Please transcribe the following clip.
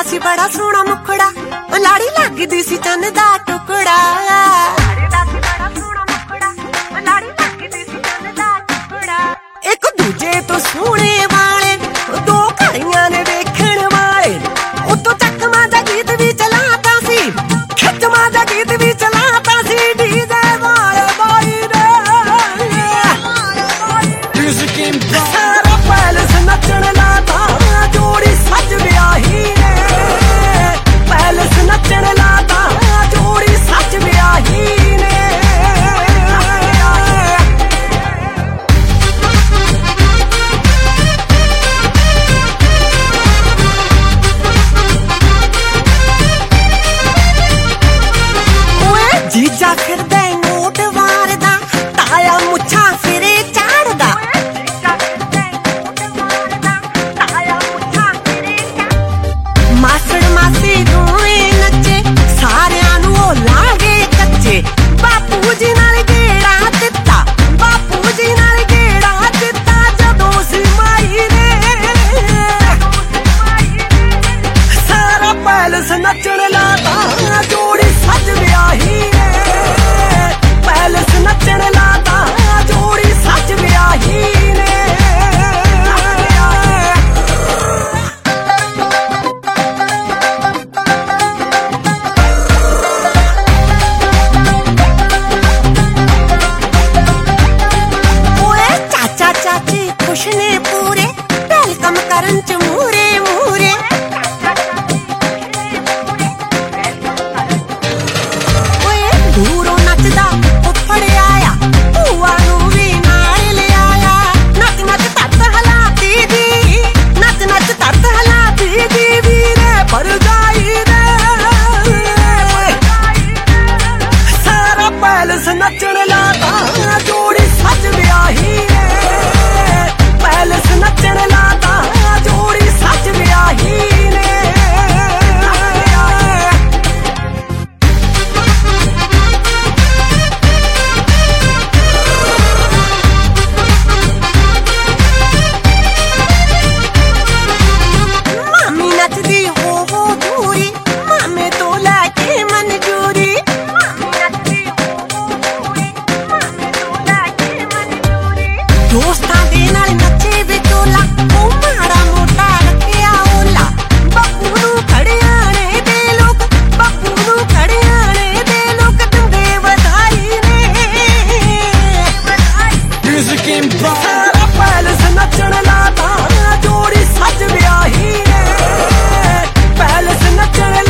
सी बड़ा सोहना मुखड़ा, लाड़ी लगदी सी चन्न दा टुकड़ा। एक दूजे तो सोने वाले दो घड़ियां ने देखण वाले, उतो चकमा दा गीत भी चलाता सी, खिचमा दा गीत भी चलाता सी। डीजे वाले बाई रे सारा पैलेस नचण लाता, जोड़ी सज ब्याही ने। पैलेस नचण लाता, जोड़ी सज ब्याही ने। जीजा फिरदे नोट वारदा, ताया मुच्छा सिरे चाड़दा। मासड़ मासी दोवें नचे, सारियां नूं ओ लागे कच्चे। बापू जी नाल गेड़ा दित्ता, बापू जी नाल गेड़ा दित्ता, जदों सी माई ने। सारा पैलेस नचण लाता, जोड़ी सज ब्याही ने। पैलेस नचण लाता, जोड़ी सज ब्याही ने। ओए चाचा चाची खुश ने पूरे, वेलकम करन च मूरे मूरे। ओए दूरों नचदा उफड़ आया, भूआ नूं भी नाल ले आया। नच नच तत हलाती दी, नच नच तत हलाती दी, वीरे भरजाई रे। सारा पैलेस नचण लाता, जोड़ी सज ब्याही ने। पैलेस नचण लाता, जोड़ी सज ब्याही ने। मामी नचदी हो दूरी, मामे तो लैके मंजूरी। दोस्तां दे नाल नचे विचोला, ओ माड़ा मोटा रखिया ओला। बापू नूं खड़ियाणे दे लोक, बापू नूं खड़ियाणे दे लोक, दिंदे वधाई ने। सारा पैलेस नचण लाता, जोड़ी सज ब्याही ने। पैलेस नचण